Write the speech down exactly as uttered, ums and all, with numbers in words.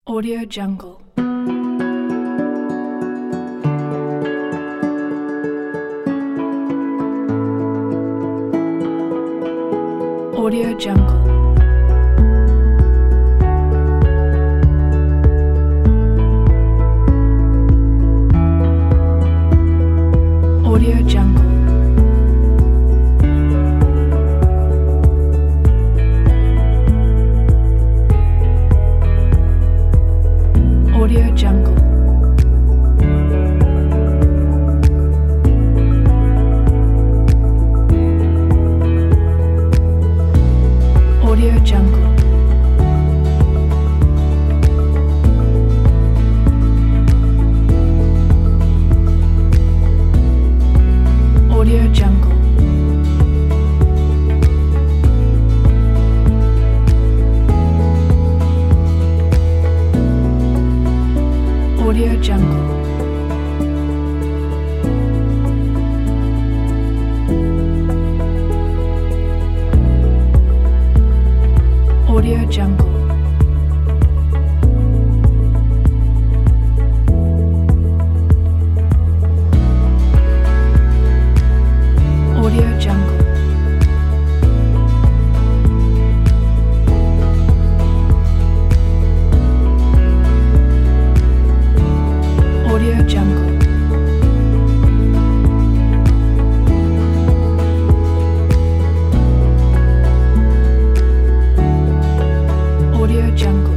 Audio Jungle. Audio Jungle. Audio Jungle. Audio Jungle. Audio Jungle. Audio Jungle. Audio Jungle. Audio Jungle. Audio Jungle. Audio Jungle. Audio Jungle.